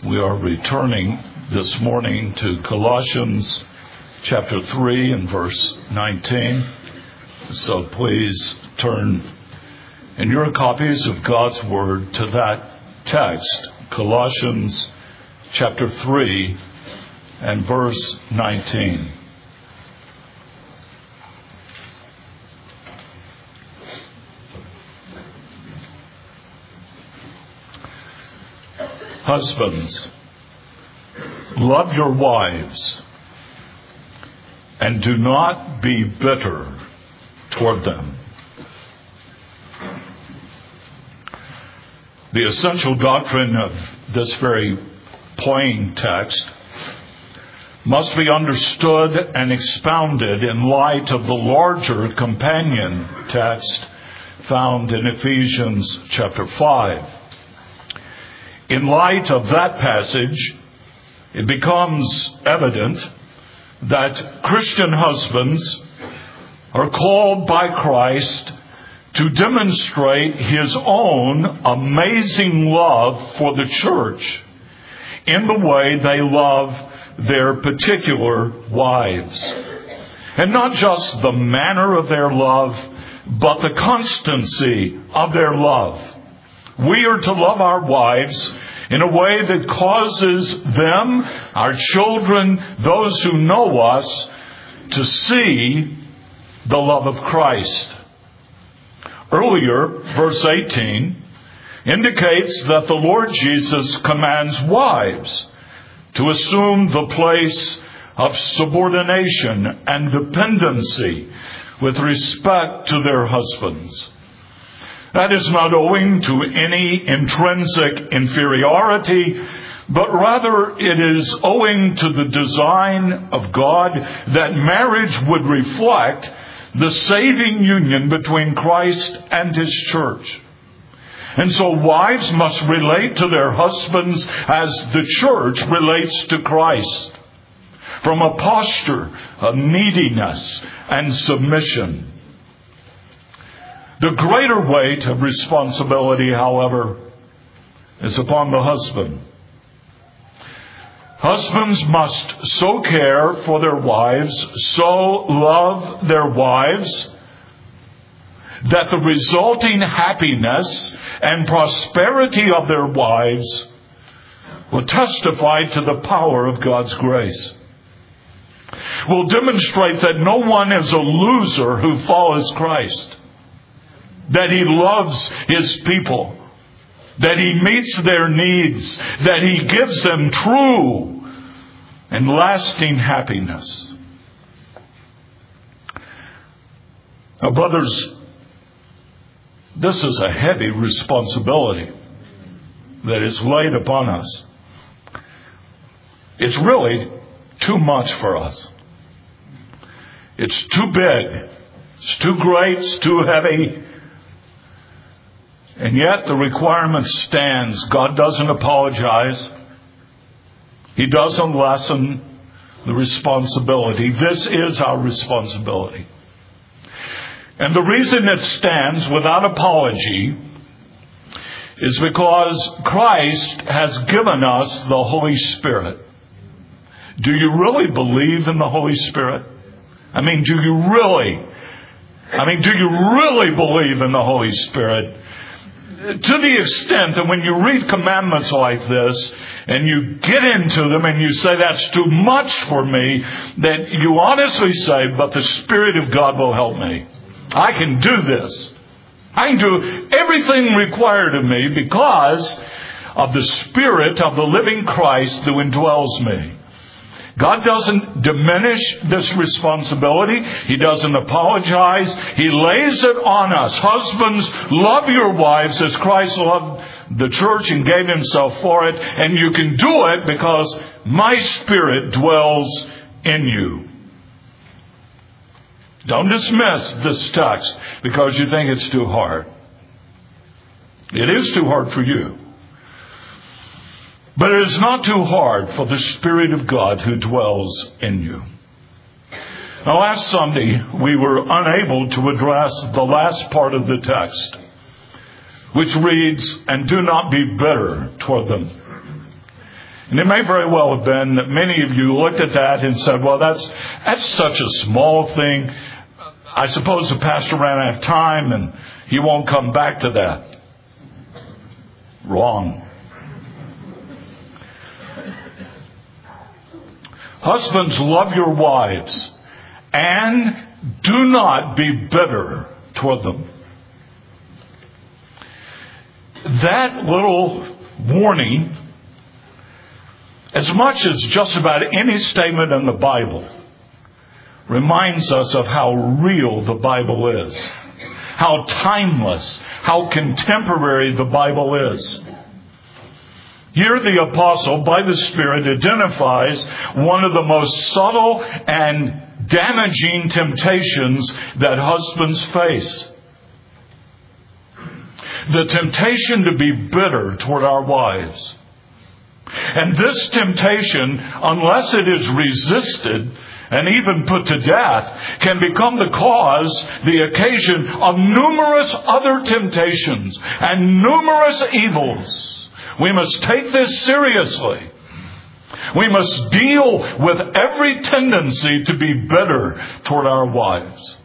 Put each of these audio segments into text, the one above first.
We are returning this morning to Colossians chapter 3 and verse 19. So please turn in your copies of God's Word to that text, Colossians chapter 3 and verse 19. Husbands, love your wives and do not be bitter toward them. The essential doctrine of this very plain text must be understood and expounded in light of the larger companion text found in Ephesians chapter 5. In light of that passage, it becomes evident that Christian husbands are called by Christ to demonstrate His own amazing love for the church in the way they love their particular wives. And not just the manner of their love, but the constancy of their love. We are to love our wives in a way that causes them, our children, those who know us, to see the love of Christ. Earlier, verse 18 indicates that the Lord Jesus commands wives to assume the place of subordination and dependency with respect to their husbands. That is not owing to any intrinsic inferiority, but rather it is owing to the design of God that marriage would reflect the saving union between Christ and His church. And so wives must relate to their husbands as the church relates to Christ, from a posture of neediness and submission. The greater weight of responsibility, however, is upon the husband. Husbands must so care for their wives, so love their wives, that the resulting happiness and prosperity of their wives will testify to the power of God's grace. Will demonstrate that no one is a loser who follows Christ. That He loves His people, that He meets their needs, that He gives them true and lasting happiness. Now, brothers, this is a heavy responsibility that is laid upon us. It's really too much for us. It's too big. It's too great. It's too heavy. And yet the requirement stands. God doesn't apologize. He doesn't lessen the responsibility. This is our responsibility. And the reason it stands without apology is because Christ has given us the Holy Spirit. Do you really believe in the Holy Spirit? Do you really believe in the Holy Spirit? To the extent that when you read commandments like this and you get into them and you say, that's too much for me, that you honestly say, but the Spirit of God will help me. I can do this. I can do everything required of me because of the Spirit of the living Christ who indwells me. God doesn't diminish this responsibility. He doesn't apologize. He lays it on us. Husbands, love your wives as Christ loved the church and gave Himself for it. And you can do it because my Spirit dwells in you. Don't dismiss this text because you think it's too hard. It is too hard for you. But it is not too hard for the Spirit of God who dwells in you. Now, last Sunday, we were unable to address the last part of the text, which reads, "And do not be bitter toward them." And it may very well have been that many of you looked at that and said, well, that's such a small thing. I suppose the pastor ran out of time and he won't come back to that. Wrong. Husbands, love your wives and do not be bitter toward them. That little warning, as much as just about any statement in the Bible, reminds us of how real the Bible is, how timeless, how contemporary the Bible is. Here the apostle, by the Spirit, identifies one of the most subtle and damaging temptations that husbands face. The temptation to be bitter toward our wives. And this temptation, unless it is resisted and even put to death, can become the cause, the occasion of numerous other temptations and numerous evils. We must take this seriously. We must deal with every tendency to be bitter toward our wives.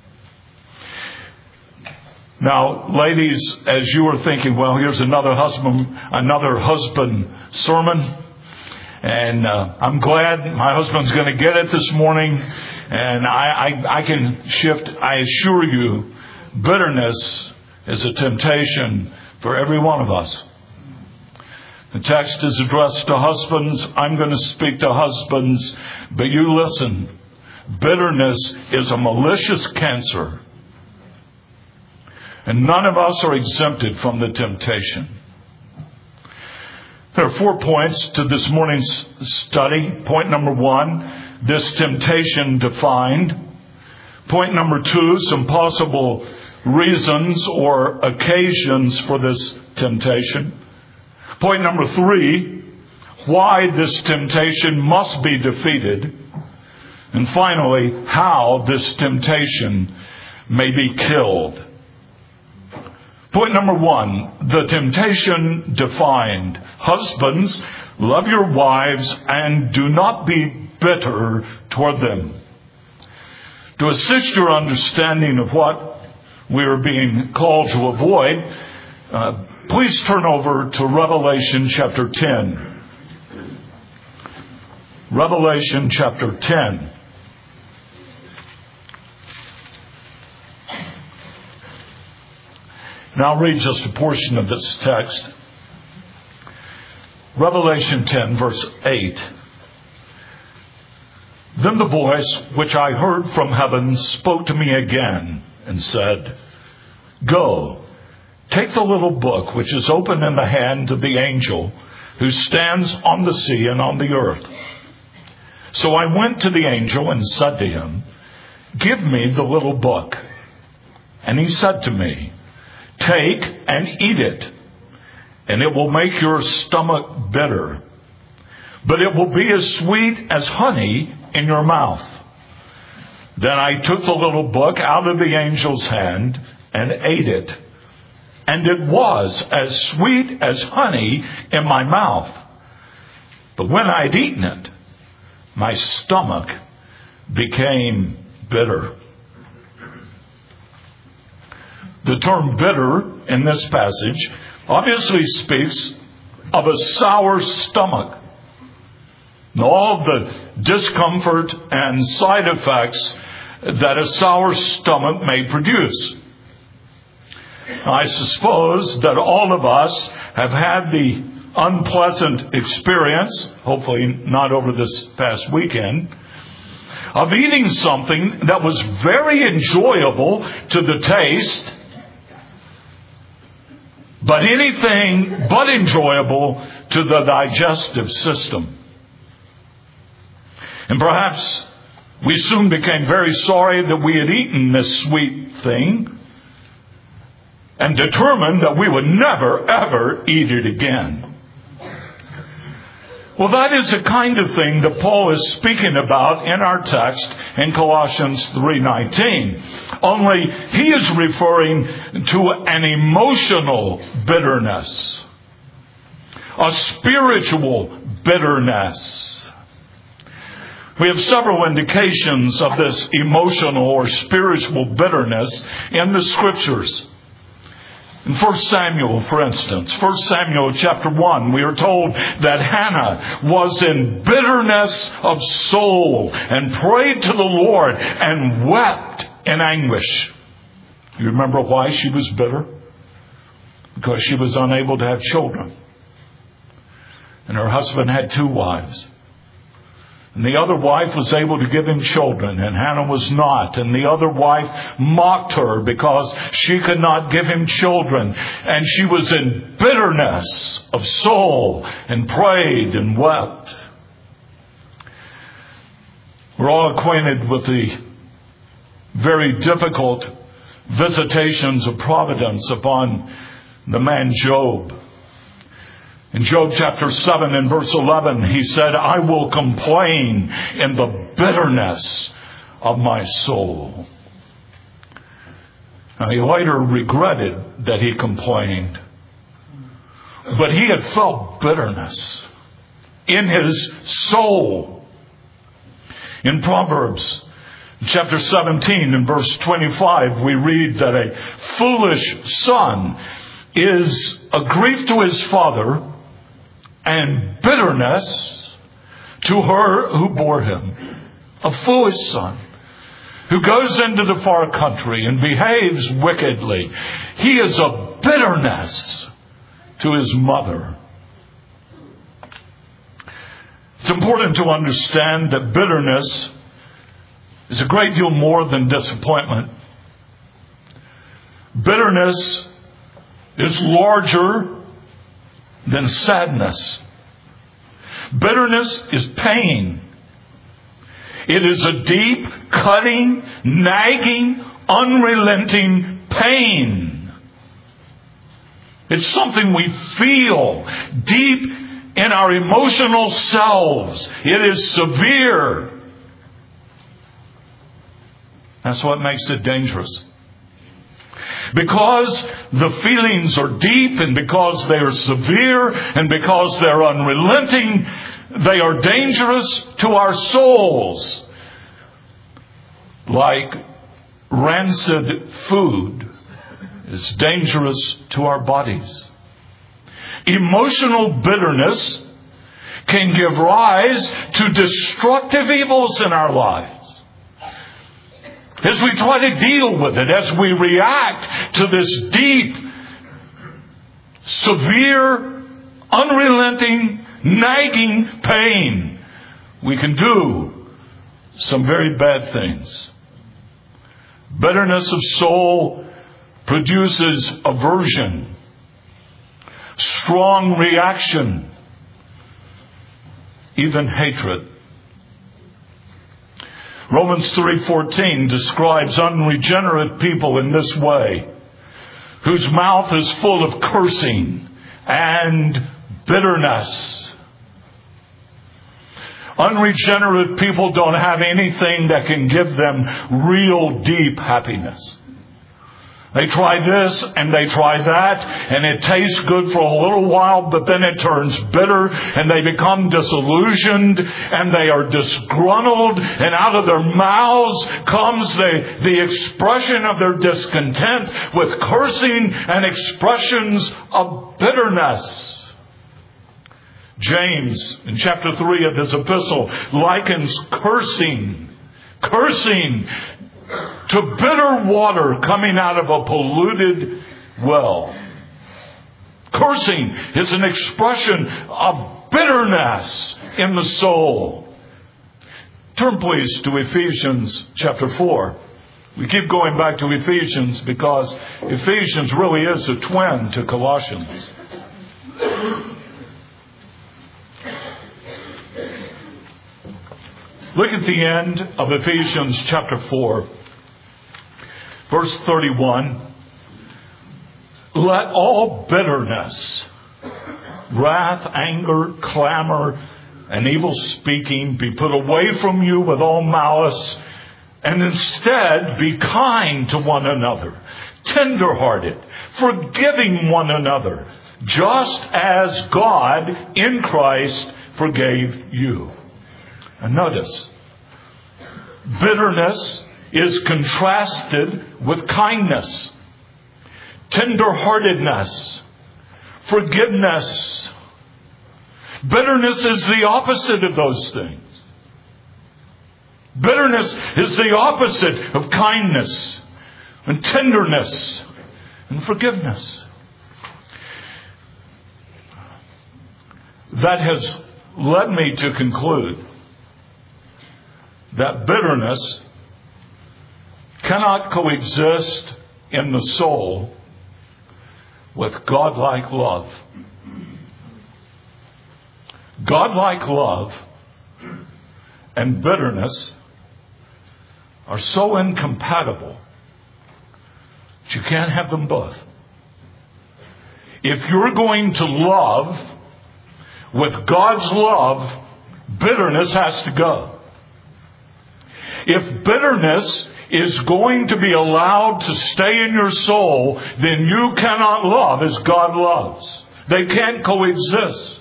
Now, ladies, as you are thinking, well, here's another husband sermon. And I'm glad my husband's going to get it this morning. And I can shift. I assure you, bitterness is a temptation for every one of us. The text is addressed to husbands. I'm going to speak to husbands. But you listen. Bitterness is a malicious cancer. And none of us are exempted from the temptation. There are 4 points to this morning's study. Point number 1, this temptation defined. Point number 2, some possible reasons or occasions for this temptation. Point number 3, why this temptation must be defeated. And finally, how this temptation may be killed. Point number 1, the temptation defined. Husbands, love your wives and do not be bitter toward them. To assist your understanding of what we are being called to avoid, please turn over to Revelation chapter 10. Revelation chapter 10. And I'll read just a portion of this text. Revelation 10, verse 8. Then the voice which I heard from heaven spoke to me again and said, Go, take the little book which is open in the hand of the angel who stands on the sea and on the earth. So I went to the angel and said to him, Give me the little book. And he said to me, Take and eat it, and it will make your stomach bitter, but it will be as sweet as honey in your mouth. Then I took the little book out of the angel's hand and ate it, and it was as sweet as honey in my mouth. But when I'd eaten it, my stomach became bitter. The term bitter in this passage obviously speaks of a sour stomach. And all the discomfort and side effects that a sour stomach may produce. I suppose that all of us have had the unpleasant experience, hopefully not over this past weekend, of eating something that was very enjoyable to the taste, but anything but enjoyable to the digestive system. And perhaps we soon became very sorry that we had eaten this sweet thing and determined that we would never, ever eat it again. Well, that is the kind of thing that Paul is speaking about in our text in Colossians 3:19. Only he is referring to an emotional bitterness. a spiritual bitterness. We have several indications of this emotional or spiritual bitterness in the Scriptures. In 1 Samuel, for instance, 1 Samuel chapter 1, we are told that Hannah was in bitterness of soul and prayed to the Lord and wept in anguish. You remember why she was bitter? Because she was unable to have children. And her husband had 2 wives. And the other wife was able to give him children, and Hannah was not. And the other wife mocked her because she could not give him children. And she was in bitterness of soul and prayed and wept. We're all acquainted with the very difficult visitations of providence upon the man Job. In Job chapter 7 and verse 11, he said, I will complain in the bitterness of my soul. Now, he later regretted that he complained. But he had felt bitterness in his soul. In Proverbs chapter 17 and verse 25, we read that a foolish son is a grief to his father and bitterness to her who bore him. A foolish son who goes into the far country and behaves wickedly. He is a bitterness to his mother. It's important to understand that bitterness is a great deal more than disappointment. Bitterness is larger than sadness. Bitterness is pain. It is a deep, cutting, nagging, unrelenting pain. It's something we feel deep in our emotional selves. It is severe. That's what makes it dangerous. Because the feelings are deep, and because they are severe, and because they're unrelenting, they are dangerous to our souls. Like rancid food is dangerous to our bodies. Emotional bitterness can give rise to destructive evils in our lives. As we try to deal with it, as we react to this deep, severe, unrelenting, nagging pain, we can do some very bad things. Bitterness of soul produces aversion, strong reaction, even hatred. Romans 3:14 describes unregenerate people in this way, whose mouth is full of cursing and bitterness. Unregenerate people don't have anything that can give them real deep happiness. They try this and they try that, and it tastes good for a little while, but then it turns bitter, and they become disillusioned, and they are disgruntled, and out of their mouths comes the expression of their discontent with cursing and expressions of bitterness. James, in chapter 3 of his epistle, likens cursing to bitter water coming out of a polluted well. Cursing is an expression of bitterness in the soul. Turn please to Ephesians chapter 4. We keep going back to Ephesians because Ephesians really is a twin to Colossians. Look at the end of Ephesians chapter 4. Verse 31, let all bitterness, wrath, anger, clamor, and evil speaking be put away from you with all malice, and instead be kind to one another, tender-hearted, forgiving one another, just as God in Christ forgave you. And notice, bitterness is contrasted with kindness, tenderheartedness, forgiveness. Bitterness is the opposite of those things. Bitterness is the opposite of kindness and tenderness and forgiveness. That has led me to conclude that bitterness cannot coexist in the soul with godlike love. Godlike love and bitterness are so incompatible that you can't have them both. If you're going to love with God's love, bitterness has to go. If bitterness is going to be allowed to stay in your soul, then you cannot love as God loves. They can't coexist.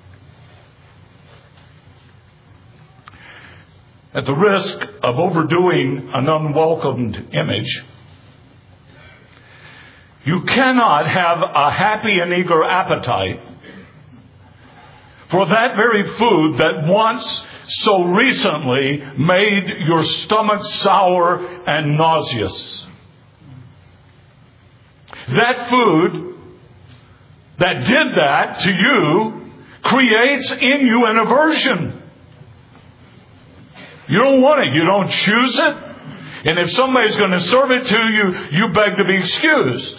At the risk of overdoing an unwelcomed image, you cannot have a happy and eager appetite for that very food that once so recently made your stomach sour and nauseous. That food that did that to you creates in you an aversion. You don't want it. You don't choose it. And if somebody's going to serve it to you, you beg to be excused.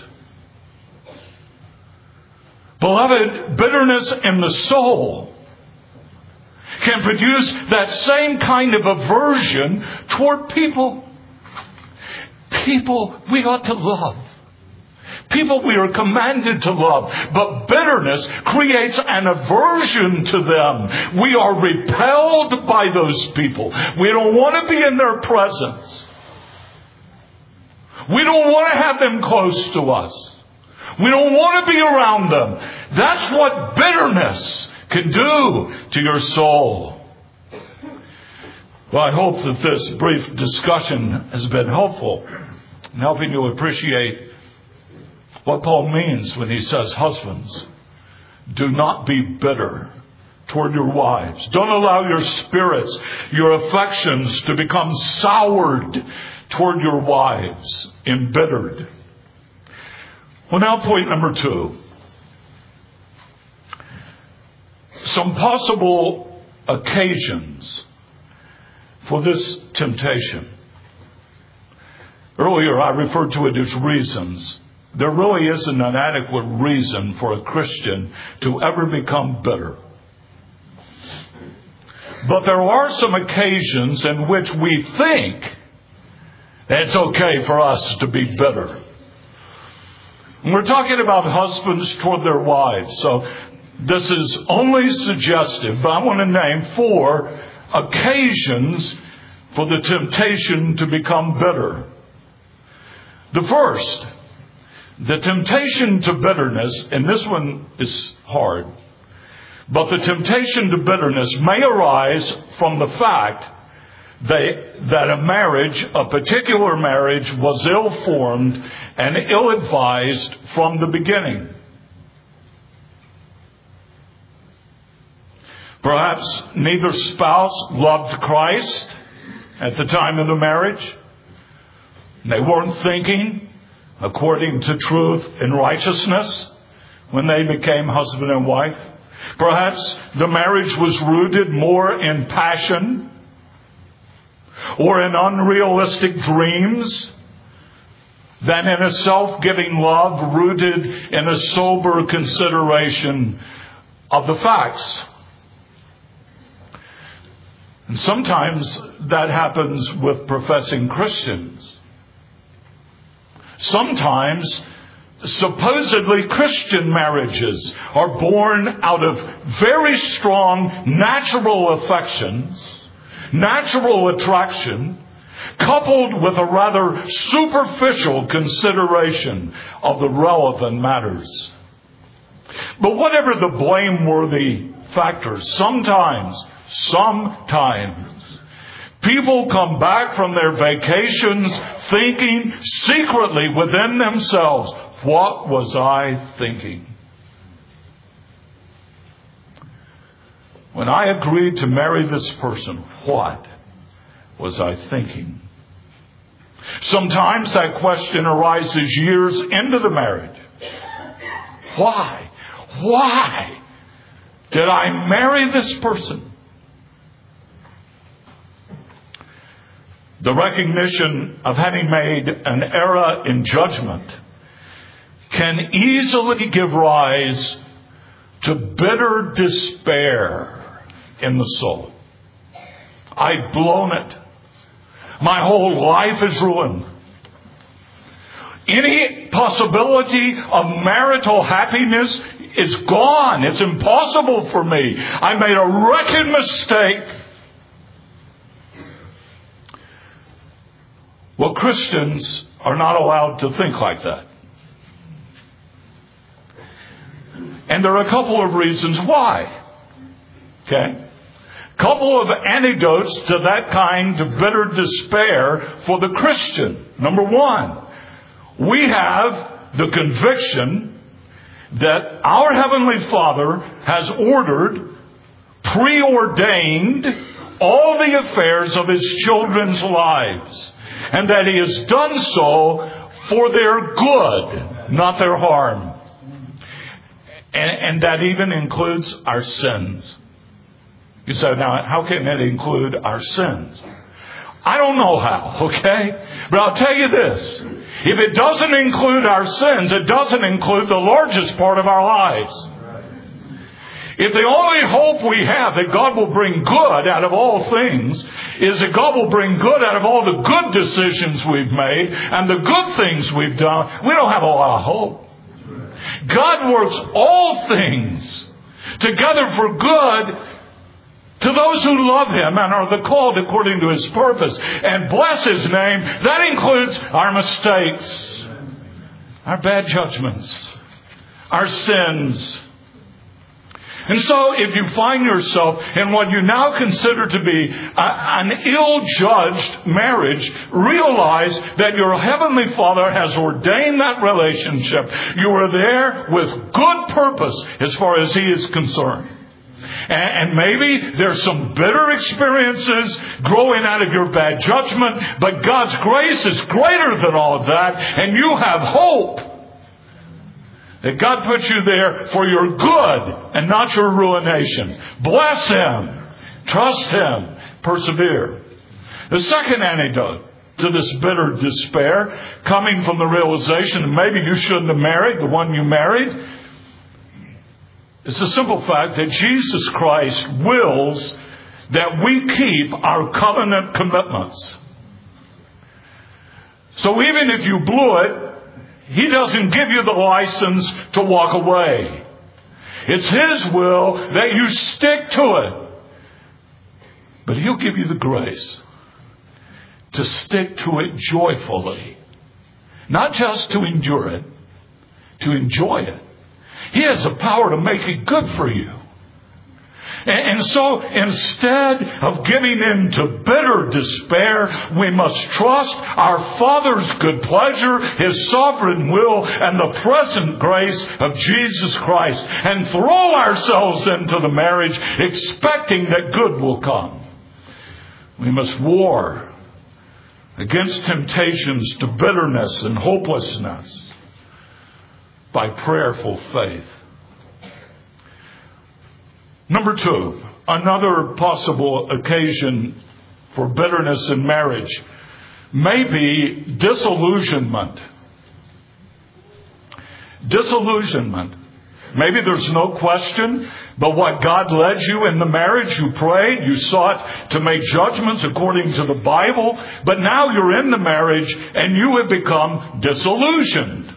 Beloved, bitterness in the soul can produce that same kind of aversion toward people. People we ought to love. People we are commanded to love. But bitterness creates an aversion to them. We are repelled by those people. We don't want to be in their presence. We don't want to have them close to us. We don't want to be around them. That's what bitterness can do to your soul. Well, I hope that this brief discussion has been helpful in helping you appreciate what Paul means when he says, husbands, do not be bitter toward your wives. Don't allow your spirits, your affections to become soured toward your wives, embittered. Well, now point number 2. Some possible occasions for this temptation. Earlier I referred to it as reasons. There really isn't an adequate reason for a Christian to ever become bitter. But there are some occasions in which we think it's okay for us to be bitter. And we're talking about husbands toward their wives. So this is only suggestive, but I want to name 4 occasions for the temptation to become bitter. The first, the temptation to bitterness, and this one is hard, but the temptation to bitterness may arise from the fact that a marriage, a particular marriage, was ill-formed and ill-advised from the beginning. Perhaps neither spouse loved Christ at the time of the marriage. They weren't thinking according to truth and righteousness when they became husband and wife. Perhaps the marriage was rooted more in passion or in unrealistic dreams than in a self-giving love rooted in a sober consideration of the facts. And sometimes that happens with professing Christians. Sometimes supposedly Christian marriages are born out of very strong natural affections, natural attraction, coupled with a rather superficial consideration of the relevant matters. But whatever the blameworthy factors, sometimes, people come back from their vacations thinking secretly within themselves, what was I thinking? When I agreed to marry this person, what was I thinking? Sometimes that question arises years into the marriage. Why? Why did I marry this person? The recognition of having made an error in judgment can easily give rise to bitter despair in the soul. I've blown it. My whole life is ruined. Any possibility of marital happiness is gone. It's impossible for me. I made a wretched mistake. Well, Christians are not allowed to think like that. And there are a couple of reasons why. Okay? Couple of antidotes to that kind of bitter despair for the Christian. Number one, we have the conviction that our Heavenly Father has ordered, preordained all the affairs of His children's lives, and that He has done so for their good, not their harm. And that even includes our sins. You say, now, how can it include our sins? I don't know how, okay? But I'll tell you this. If it doesn't include our sins, it doesn't include the largest part of our lives. If the only hope we have that God will bring good out of all things is that God will bring good out of all the good decisions we've made and the good things we've done, we don't have a lot of hope. God works all things together for good to those who love Him and are the called according to His purpose. And bless His name, that includes our mistakes, our bad judgments, our sins. And so if you find yourself in what you now consider to be an ill-judged marriage, realize that your Heavenly Father has ordained that relationship. You are there with good purpose as far as He is concerned. And maybe there's some bitter experiences growing out of your bad judgment, but God's grace is greater than all of that, and you have hope that God put you there for your good and not your ruination. Bless Him. Trust Him. Persevere. The second antidote to this bitter despair, coming from the realization that maybe you shouldn't have married the one you married, is the simple fact that Jesus Christ wills that we keep our covenant commitments. So even if you blew it, He doesn't give you the license to walk away. It's His will that you stick to it. But He'll give you the grace to stick to it joyfully. Not just to endure it, to enjoy it. He has the power to make it good for you. And so instead of giving in to bitter despair, we must trust our Father's good pleasure, His sovereign will, and the present grace of Jesus Christ, and throw ourselves into the marriage expecting that good will come. We must war against temptations to bitterness and hopelessness by prayerful faith. Number two, another possible occasion for bitterness in marriage may be disillusionment. Disillusionment. Maybe there's no question, but what God led you in the marriage, you prayed, you sought to make judgments according to the Bible, but now you're in the marriage and you have become disillusioned.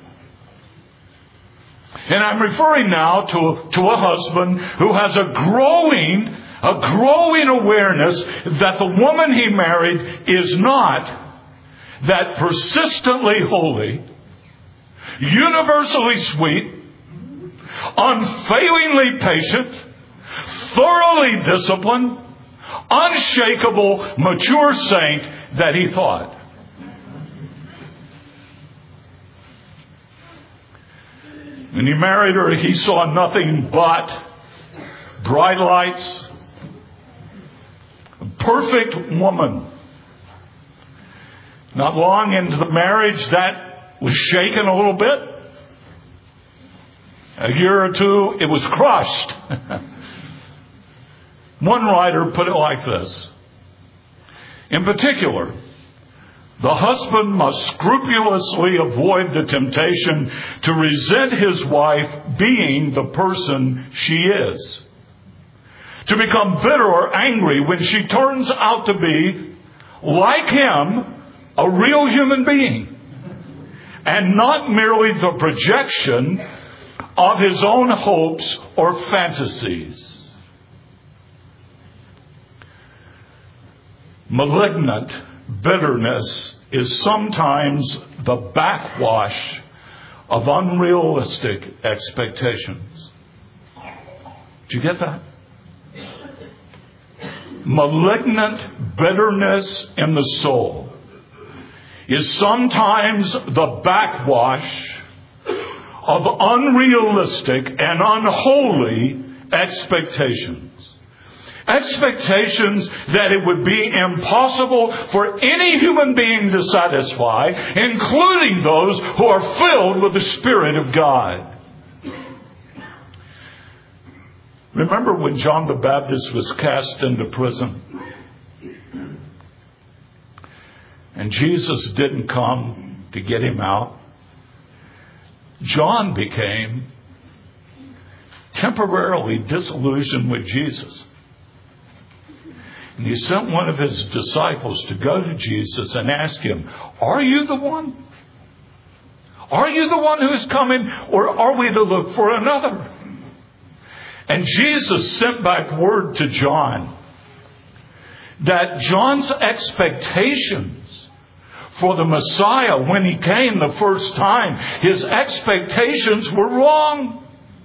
And I'm referring now to a husband who has a growing awareness that the woman he married is not that persistently holy, universally sweet, unfailingly patient, thoroughly disciplined, unshakable, mature saint that he thought. When he married her, he saw nothing but bright lights, a perfect woman. Not long into the marriage, that was shaken a little bit. A year or two, it was crushed. One writer put it like this. In particular, the husband must scrupulously avoid the temptation to resent his wife being the person she is, to become bitter or angry when she turns out to be, like him, a real human being, and not merely the projection of his own hopes or fantasies. Malignant bitterness is sometimes the backwash of unrealistic expectations. Did you get that? Malignant bitterness in the soul is sometimes the backwash of unrealistic and unholy expectations. Expectations that it would be impossible for any human being to satisfy, including those who are filled with the Spirit of God. Remember when John the Baptist was cast into prison? And Jesus didn't come to get him out. John became temporarily disillusioned with Jesus. And he sent one of his disciples to go to Jesus and ask him, "Are you the one? Are you the one who is coming, or are we to look for another?" And Jesus sent back word to John that John's expectations for the Messiah when he came the first time, his expectations were wrong.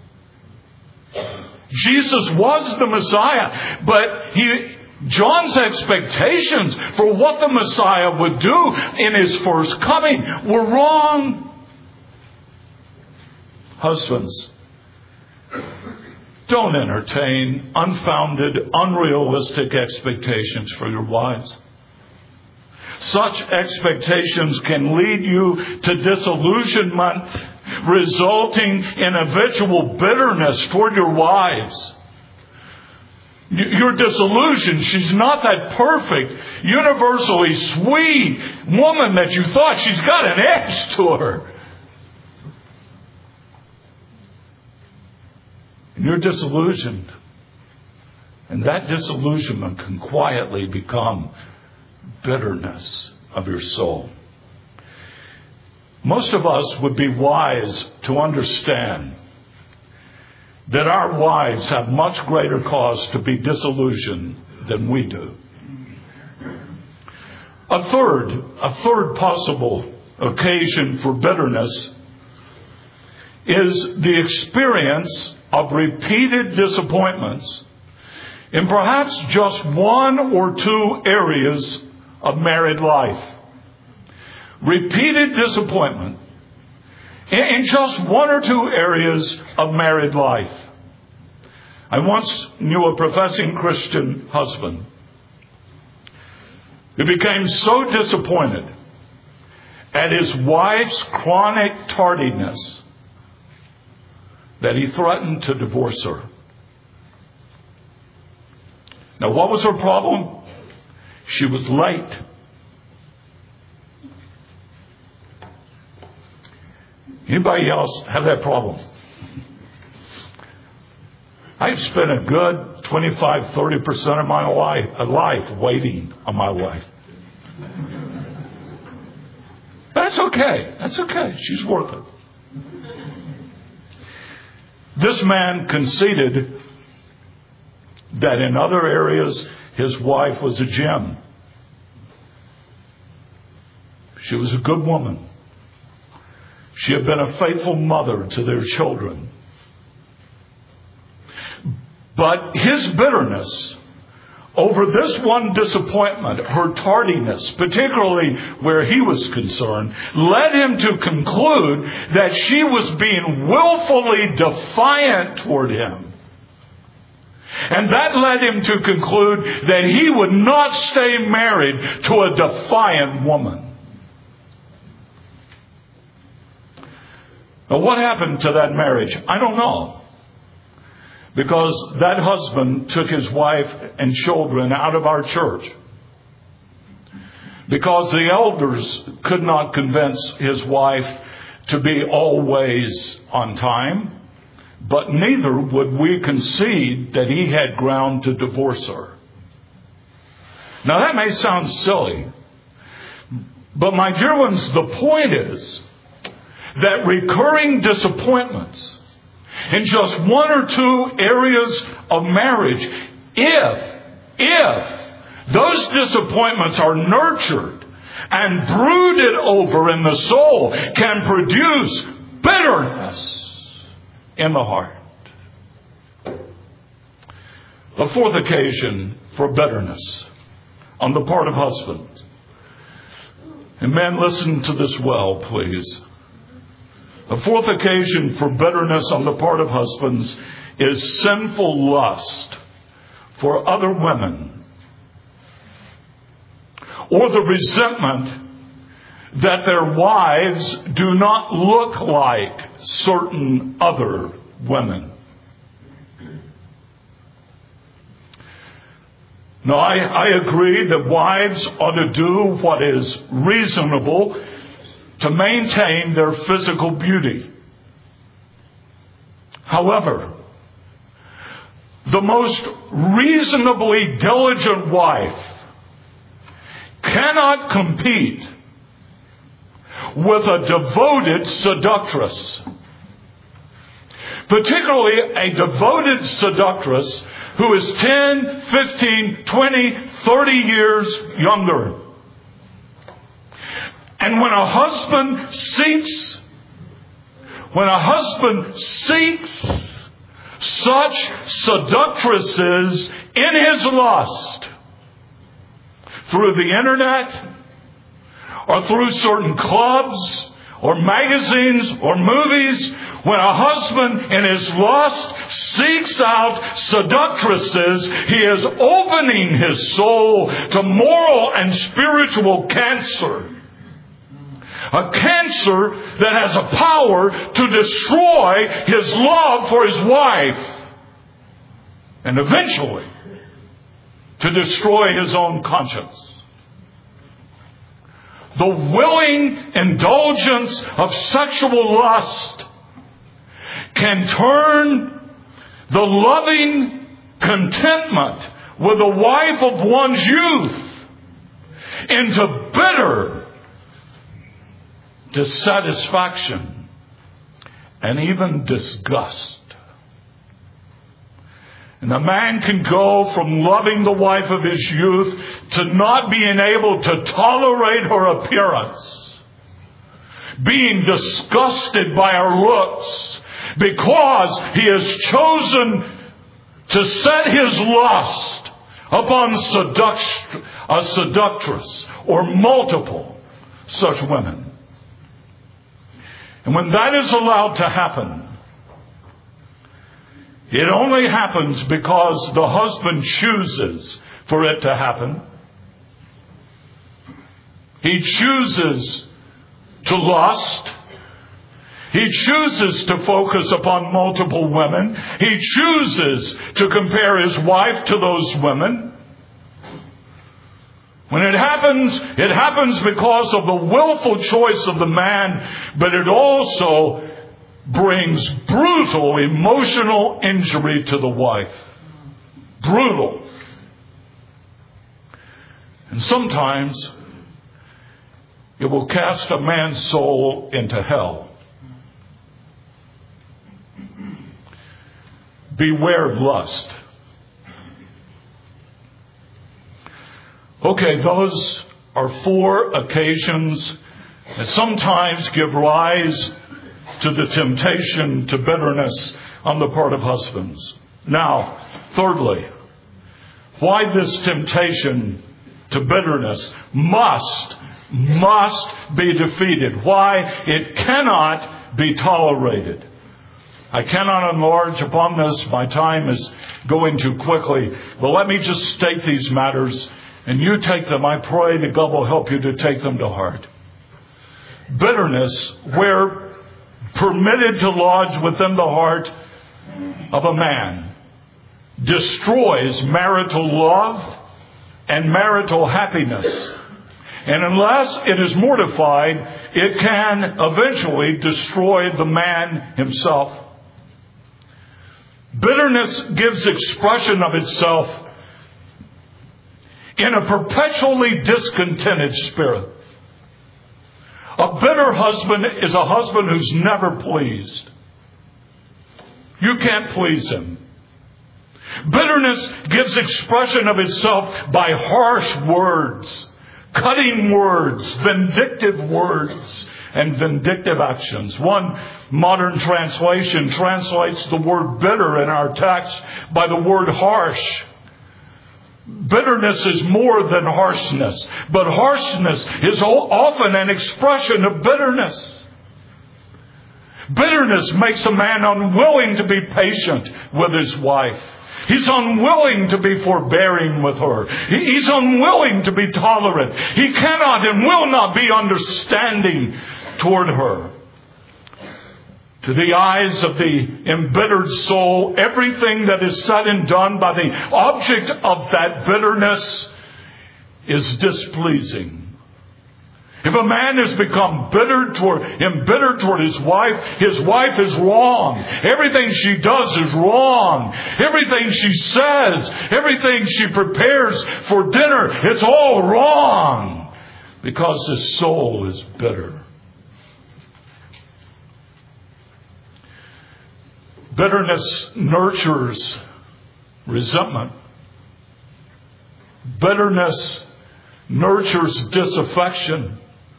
Jesus was the Messiah, but John's expectations for what the Messiah would do in his first coming were wrong. Husbands, don't entertain unfounded, unrealistic expectations for your wives. Such expectations can lead you to disillusionment, resulting in habitual bitterness toward your wives. You're disillusioned. She's not that perfect, universally sweet woman that you thought. She's got an edge to her. And you're disillusioned. And that disillusionment can quietly become bitterness of your soul. Most of us would be wise to understand that our wives have much greater cause to be disillusioned than we do. A third possible occasion for bitterness is the experience of repeated disappointments in perhaps just one or two areas of married life. Repeated disappointment in just one or two areas of married life. I once knew a professing Christian husband who became so disappointed at his wife's chronic tardiness that he threatened to divorce her. Now, what was her problem? She was late. Anybody else have that problem? I've spent a good 25-30% of my life waiting on my wife. That's okay. That's okay. She's worth it. This man conceded that in other areas his wife was a gem. She was a good woman. She had been a faithful mother to their children. But his bitterness over this one disappointment, her tardiness, particularly where he was concerned, led him to conclude that she was being willfully defiant toward him. And that led him to conclude that he would not stay married to a defiant woman. Now, what happened to that marriage? I don't know. Because that husband took his wife and children out of our church. Because the elders could not convince his wife to be always on time, but neither would we concede that he had ground to divorce her. Now that may sound silly, but my dear ones, the point is that recurring disappointments in just one or two areas of marriage, if those disappointments are nurtured and brooded over in the soul, can produce bitterness in the heart. A fourth occasion for bitterness on the part of husbands. And men, listen to this well, please. A fourth occasion for bitterness on the part of husbands is sinful lust for other women, or the resentment that their wives do not look like certain other women. Now, I agree that wives ought to do what is reasonable to maintain their physical beauty. However, the most reasonably diligent wife cannot compete with a devoted seductress. Particularly a devoted seductress who is 10, 15, 20, 30 years younger. And when a husband seeks such seductresses in his lust through the internet or through certain clubs or magazines or movies, when a husband in his lust seeks out seductresses, he is opening his soul to moral and spiritual cancer. A cancer that has a power to destroy his love for his wife. And eventually, to destroy his own conscience. The willing indulgence of sexual lust can turn the loving contentment with the wife of one's youth into bitter dissatisfaction and even disgust. And a man can go from loving the wife of his youth to not being able to tolerate her appearance, being disgusted by her looks, because he has chosen to set his lust upon a seductress or multiple such women. And when that is allowed to happen, it only happens because the husband chooses for it to happen. He chooses to lust. He chooses to focus upon multiple women. He chooses to compare his wife to those women. When it happens because of the willful choice of the man, but it also brings brutal emotional injury to the wife. Brutal. And sometimes it will cast a man's soul into hell. Beware of lust. Okay, those are 4 occasions that sometimes give rise to the temptation to bitterness on the part of husbands. Now, thirdly, why this temptation to bitterness must be defeated. Why it cannot be tolerated. I cannot enlarge upon this. My time is going too quickly. But let me just state these matters, and you take them. I pray that God will help you to take them to heart. Bitterness, where permitted to lodge within the heart of a man, destroys marital love and marital happiness. And unless it is mortified, it can eventually destroy the man himself. Bitterness gives expression of itself in a perpetually discontented spirit. A bitter husband is a husband who's never pleased. You can't please him. Bitterness gives expression of itself by harsh words, cutting words, vindictive words, and vindictive actions. One modern translation translates the word bitter in our text by the word harsh. Bitterness is more than harshness, but harshness is often an expression of bitterness. Bitterness makes a man unwilling to be patient with his wife. He's unwilling to be forbearing with her. He's unwilling to be tolerant. He cannot and will not be understanding toward her. To the eyes of the embittered soul, everything that is said and done by the object of that bitterness is displeasing. If a man has become embittered toward his wife is wrong. Everything she does is wrong. Everything she says, everything she prepares for dinner, it's all wrong. Because his soul is bitter. Bitterness nurtures resentment. Bitterness nurtures disaffection.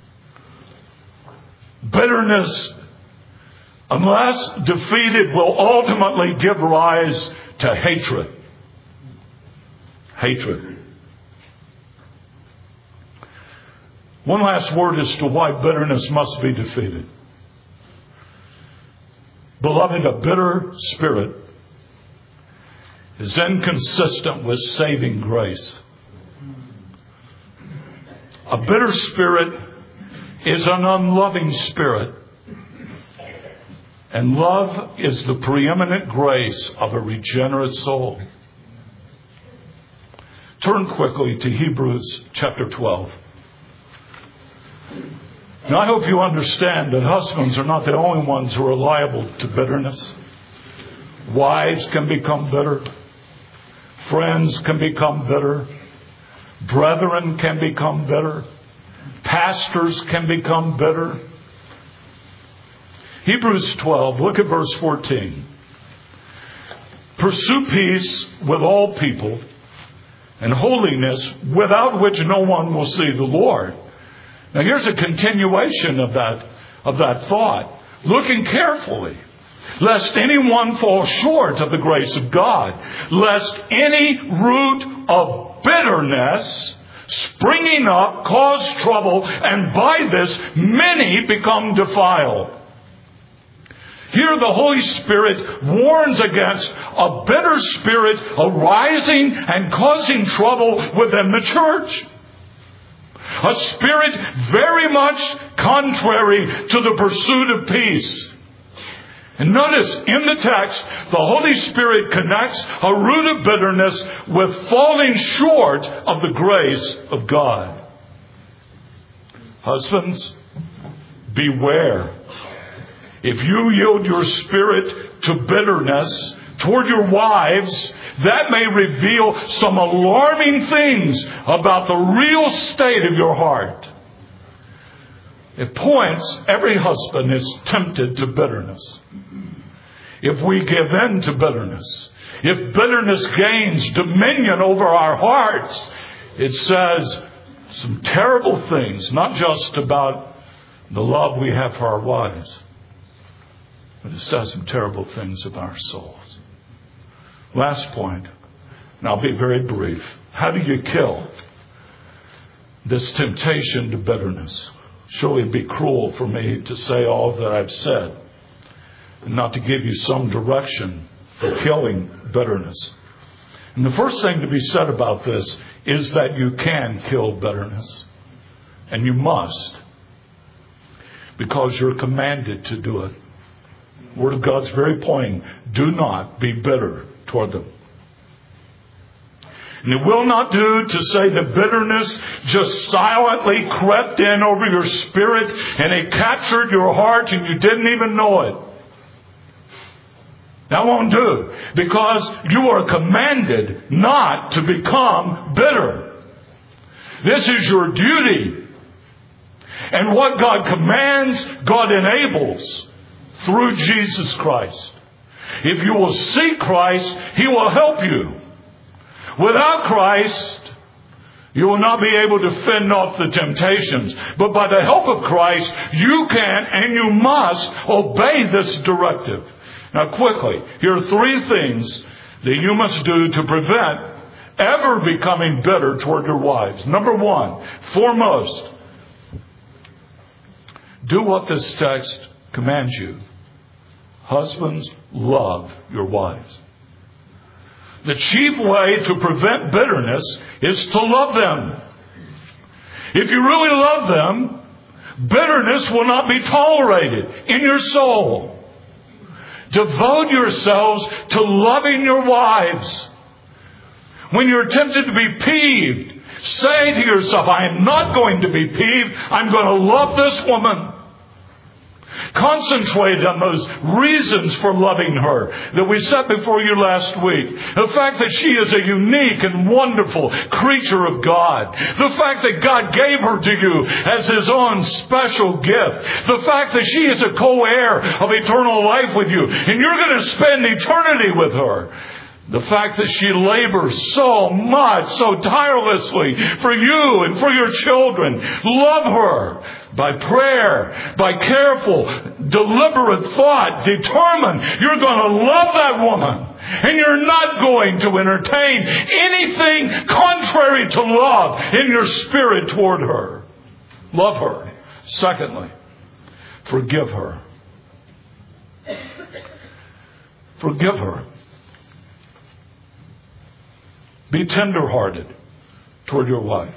Bitterness, unless defeated, will ultimately give rise to hatred. Hatred. One last word as to why bitterness must be defeated. Beloved, a bitter spirit is inconsistent with saving grace. A bitter spirit is an unloving spirit. And love is the preeminent grace of a regenerate soul. Turn quickly to Hebrews chapter 12. Now, I hope you understand that husbands are not the only ones who are liable to bitterness. Wives can become bitter. Friends can become bitter. Brethren can become bitter. Pastors can become bitter. Hebrews 12, look at verse 14. Pursue peace with all people and holiness, without which no one will see the Lord. Now here's a continuation of that thought. Looking carefully, lest anyone fall short of the grace of God, lest any root of bitterness springing up cause trouble, and by this many become defiled. Here the Holy Spirit warns against a bitter spirit arising and causing trouble within the church. A spirit very much contrary to the pursuit of peace. And notice in the text, the Holy Spirit connects a root of bitterness with falling short of the grace of God. Husbands, beware. If you yield your spirit to bitterness toward your wives, that may reveal some alarming things about the real state of your heart. At points, every husband is tempted to bitterness. If we give in to bitterness, if bitterness gains dominion over our hearts, it says some terrible things, not just about the love we have for our wives, but it says some terrible things about our souls. Last point, and I'll be very brief. How do you kill this temptation to bitterness? Surely it'd be cruel for me to say all that I've said and not to give you some direction for killing bitterness. And the first thing to be said about this is that you can kill bitterness. And you must. Because you're commanded to do it. The Word of God's very plain. Do not be bitter toward them. And it will not do to say that bitterness just silently crept in over your spirit and it captured your heart and you didn't even know it. That won't do, because you are commanded not to become bitter. This is your duty. And what God commands, God enables through Jesus Christ. If you will seek Christ, He will help you. Without Christ, you will not be able to fend off the temptations. But by the help of Christ, you can and you must obey this directive. Now quickly, here are three things that you must do to prevent ever becoming bitter toward your wives. Number one, foremost, do what this text commands you. Husbands, love your wives. The chief way to prevent bitterness is to love them. If you really love them, bitterness will not be tolerated in your soul. Devote yourselves to loving your wives. When you're tempted to be peeved, say to yourself, I am not going to be peeved. I'm going to love this woman. Concentrate on those reasons for loving her that we set before you last week. The fact that she is a unique and wonderful creature of God. The fact that God gave her to you as His own special gift. The fact that she is a co-heir of eternal life with you. And you're going to spend eternity with her. The fact that she labors so much, so tirelessly for you and for your children. Love her by prayer, by careful, deliberate thought. Determined you're going to love that woman. And you're not going to entertain anything contrary to love in your spirit toward her. Love her. Secondly, forgive her. Forgive her. Be tender-hearted toward your wife.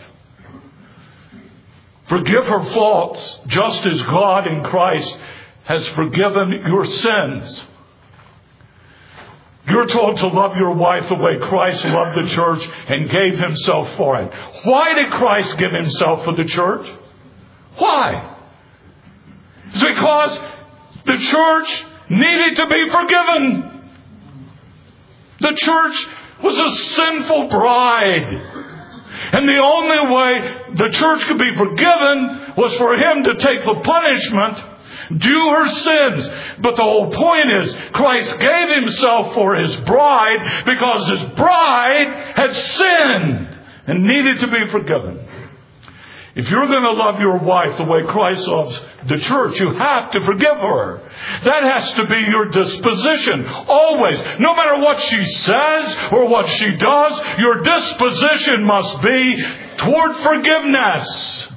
Forgive her faults just as God in Christ has forgiven your sins. You're told to love your wife the way Christ loved the church and gave Himself for it. Why did Christ give Himself for the church? Why? It's because the church needed to be forgiven. The church was a sinful bride. And the only way the church could be forgiven was for Him to take the punishment due her sins. But the whole point is Christ gave Himself for His bride because His bride had sinned and needed to be forgiven. If you're going to love your wife the way Christ loves the church, you have to forgive her. That has to be your disposition. Always. No matter what she says or what she does, your disposition must be toward forgiveness.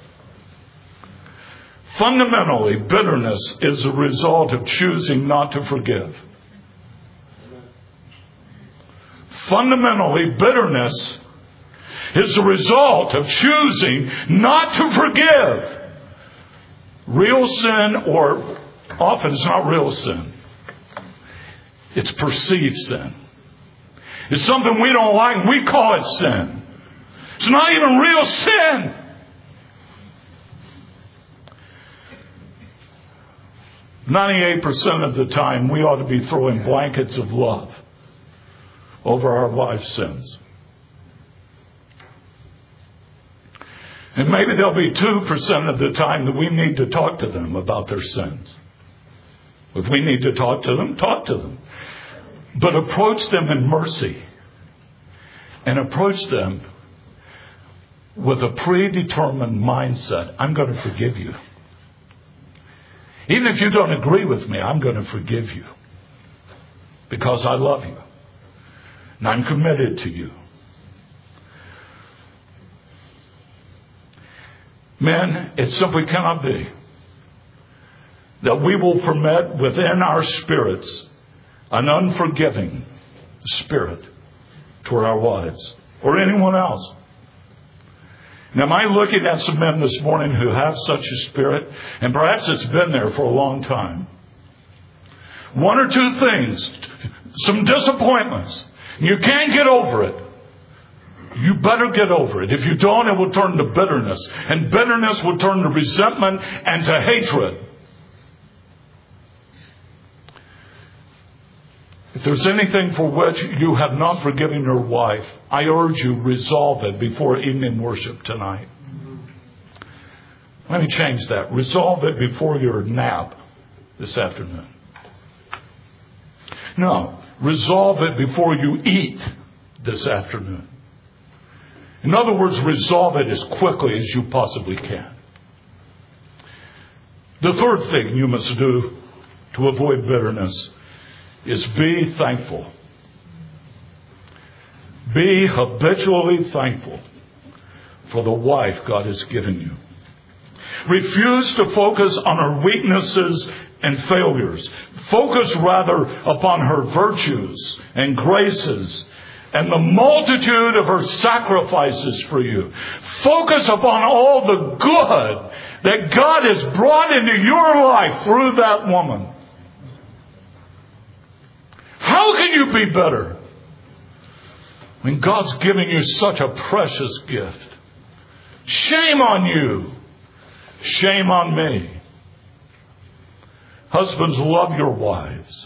Fundamentally, bitterness is a result of choosing not to forgive. Fundamentally, bitterness is the result of choosing not to forgive. Real sin, or often it's not real sin. It's perceived sin. It's something we don't like and we call it sin. It's not even real sin. "98% of the time we ought to be throwing blankets of love over our wives' sins. And maybe there'll be 2% of the time that we need to talk to them about their sins. If we need to talk to them, talk to them. But approach them in mercy. And approach them with a predetermined mindset. I'm going to forgive you. Even if you don't agree with me, I'm going to forgive you. Because I love you. And I'm committed to you. Men, it simply cannot be that we will permit within our spirits an unforgiving spirit toward our wives or anyone else. Now, am I looking at some men this morning who have such a spirit? And perhaps it's been there for a long time. One or two things, some disappointments. You can't get over it. You better get over it. If you don't, it will turn to bitterness. And bitterness will turn to resentment and to hatred. If there's anything for which you have not forgiven your wife, I urge you, resolve it before evening worship tonight. Let me change that. Resolve it before your nap this afternoon. No, resolve it before you eat this afternoon. In other words, resolve it as quickly as you possibly can. The third thing you must do to avoid bitterness is be thankful. Be habitually thankful for the wife God has given you. Refuse to focus on her weaknesses and failures. Focus rather upon her virtues and graces and the multitude of her sacrifices for you. Focus upon all the good that God has brought into your life through that woman. How can you be better when God's giving you such a precious gift? Shame on you. Shame on me. Husbands, love your wives.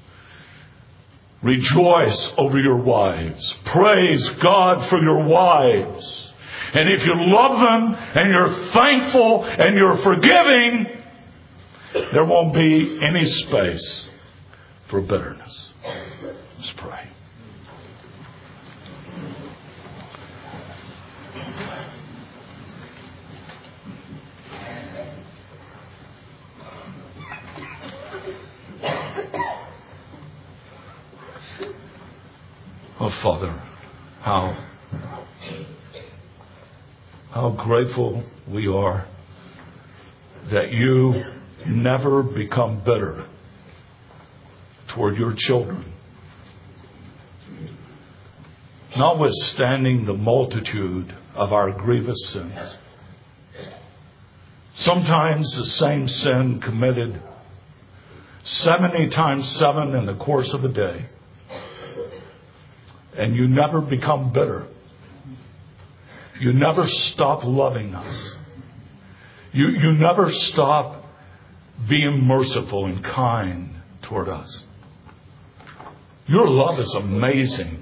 Rejoice over your wives. Praise God for your wives. And if you love them and you're thankful and you're forgiving, there won't be any space for bitterness. Let's pray. Oh, Father, how grateful we are that you never become bitter toward your children. Notwithstanding the multitude of our grievous sins. Sometimes the same sin committed 70 times 7 in the course of a day. And you never become bitter. You never stop loving us. You never stop being merciful and kind toward us. Your love is amazing.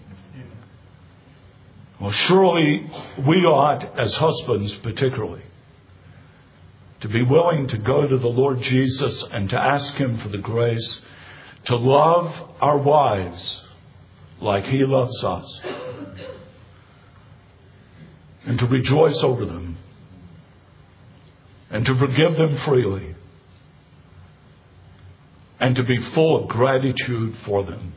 Well, surely we ought, as husbands particularly, to be willing to go to the Lord Jesus and to ask Him for the grace to love our wives like He loves us, and to rejoice over them, and to forgive them freely, and to be full of gratitude for them.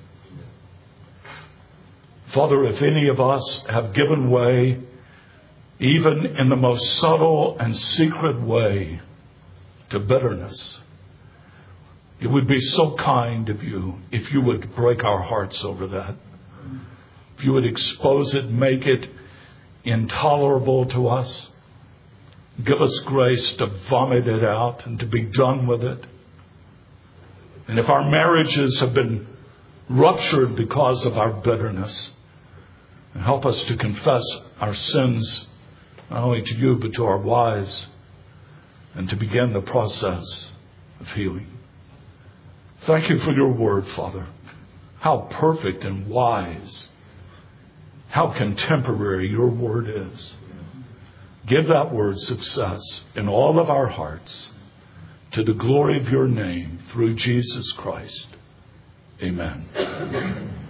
Father, if any of us have given way, even in the most subtle and secret way, to bitterness, it would be so kind of you if you would break our hearts over that. If you would expose it, make it intolerable to us. Give us grace to vomit it out and to be done with it. And if our marriages have been ruptured because of our bitterness, help us to confess our sins, not only to you, but to our wives, and to begin the process of healing. Thank you for your word, Father. How perfect and wise, how contemporary your word is. Give that word success in all of our hearts to the glory of your name through Jesus Christ. Amen.